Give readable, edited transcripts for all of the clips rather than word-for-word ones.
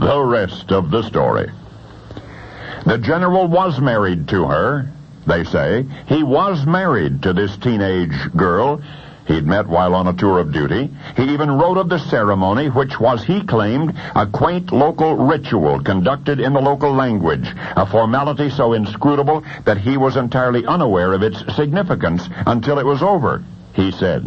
the rest of the story. The general was married to her, they say. He was married to this teenage girl he'd met while on a tour of duty. He even wrote of the ceremony, which was, he claimed, a quaint local ritual conducted in the local language, a formality so inscrutable that he was entirely unaware of its significance until it was over, he said.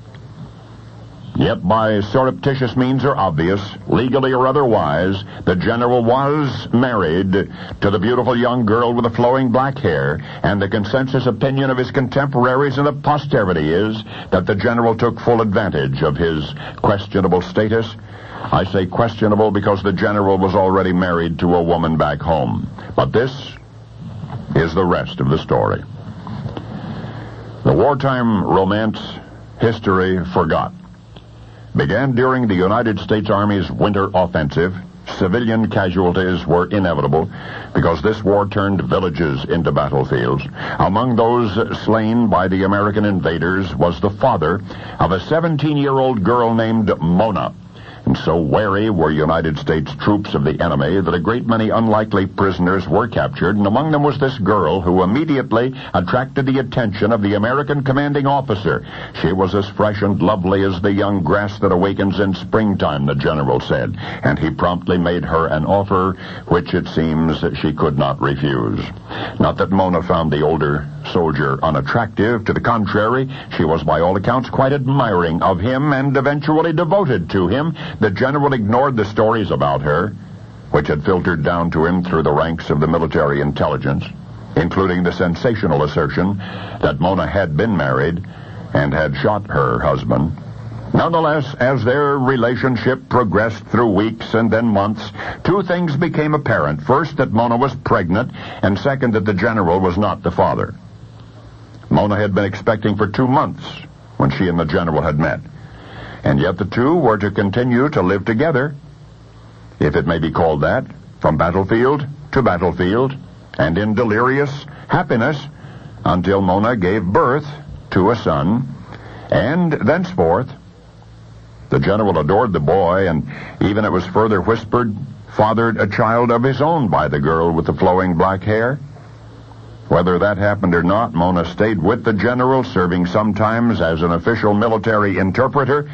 Yet by surreptitious means or obvious, legally or otherwise, the general was married to the beautiful young girl with the flowing black hair, and the consensus opinion of his contemporaries and of posterity is that the general took full advantage of his questionable status. I say questionable because the general was already married to a woman back home. But this is the rest of the story. The wartime romance history forgot began during the United States Army's winter offensive. Civilian casualties were inevitable because this war turned villages into battlefields. Among those slain by the American invaders was the father of a 17-year-old girl named Mona. And so wary were United States troops of the enemy that a great many unlikely prisoners were captured, and among them was this girl who immediately attracted the attention of the American commanding officer. She was as fresh and lovely as the young grass that awakens in springtime, the general said, and he promptly made her an offer which it seems she could not refuse. Not that Mona found the older soldier unattractive. To the contrary, she was by all accounts quite admiring of him and eventually devoted to him. The general ignored the stories about her, which had filtered down to him through the ranks of the military intelligence, including the sensational assertion that Mona had been married and had shot her husband. Nonetheless, as their relationship progressed through weeks and then months, two things became apparent. First, that Mona was pregnant, and second, that the general was not the father. Mona had been expecting for 2 months when she and the general had met. And yet the two were to continue to live together, if it may be called that, from battlefield to battlefield, and in delirious happiness until Mona gave birth to a son, and thenceforth the general adored the boy, and even it was further whispered, fathered a child of his own by the girl with the flowing black hair. Whether that happened or not, Mona stayed with the general, serving sometimes as an official military interpreter.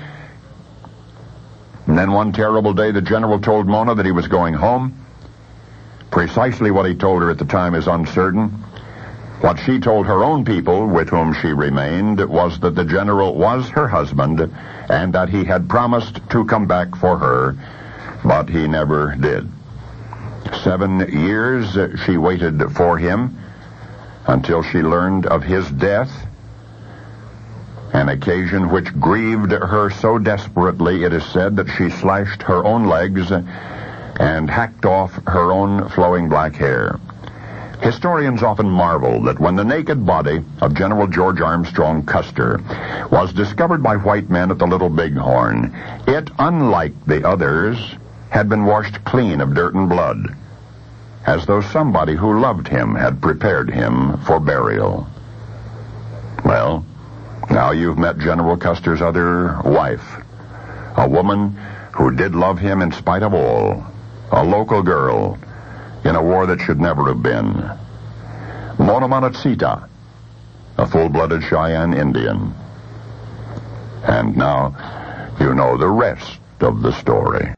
And then one terrible day, the general told Mona that he was going home. Precisely what he told her at the time is uncertain. What she told her own people, with whom she remained, was that the general was her husband and that he had promised to come back for her, but he never did. 7 years she waited for him, until she learned of his death, an occasion which grieved her so desperately, it is said, that she slashed her own legs and hacked off her own flowing black hair. Historians often marvel that when the naked body of General George Armstrong Custer was discovered by white men at the Little Bighorn, it, unlike the others, had been washed clean of dirt and blood, as though somebody who loved him had prepared him for burial. Well, now you've met General Custer's other wife, a woman who did love him in spite of all, a local girl in a war that should never have been. Mona Monatsita, a full-blooded Cheyenne Indian. And now you know the rest of the story.